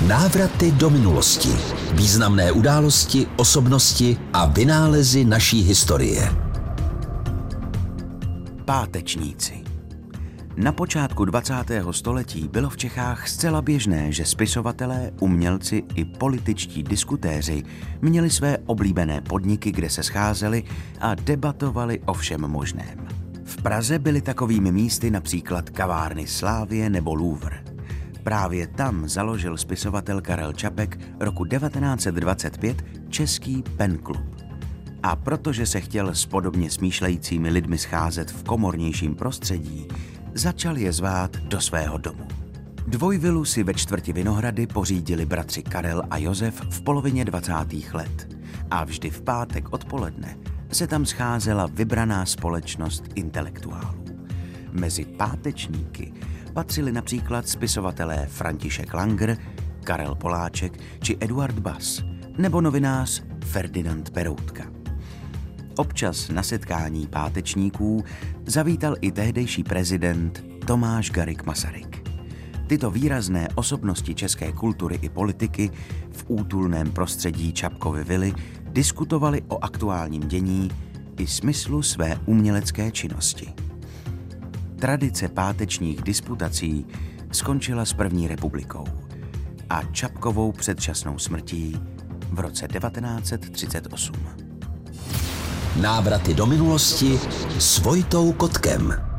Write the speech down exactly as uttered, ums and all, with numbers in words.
Návraty do minulosti. Významné události, osobnosti a vynálezy naší historie. Pátečníci. Na počátku dvacátého století bylo v Čechách zcela běžné, že spisovatelé, umělci i političtí diskutéři měli své oblíbené podniky, kde se scházeli a debatovali o všem možném. V Praze byly takovými místy například kavárny Slávie nebo Louvre. Právě tam založil spisovatel Karel Čapek roku devatenáct set dvacet pět Český Pen Klub. A protože se chtěl s podobně smýšlejícími lidmi scházet v komornějším prostředí, začal je zvát do svého domu. Dvojvilu si ve čtvrti Vinohrady pořídili bratři Karel a Josef v polovině dvacátých let. A vždy v pátek odpoledne se tam scházela vybraná společnost intelektuálů. Mezi pátečníky patřili například spisovatelé František Langer, Karel Poláček či Eduard Bass, nebo novinář Ferdinand Peroutka. Občas na setkání pátečníků zavítal i tehdejší prezident Tomáš Garrigue Masaryk. Tyto výrazné osobnosti české kultury i politiky v útulném prostředí Čapkovy vily diskutovali o aktuálním dění i smyslu své umělecké činnosti. Tradice pátečních disputací skončila s první republikou a Čapkovou předčasnou smrtí v roce devatenáct set třicet osm. Návraty do minulosti s Vojtou Kotkem.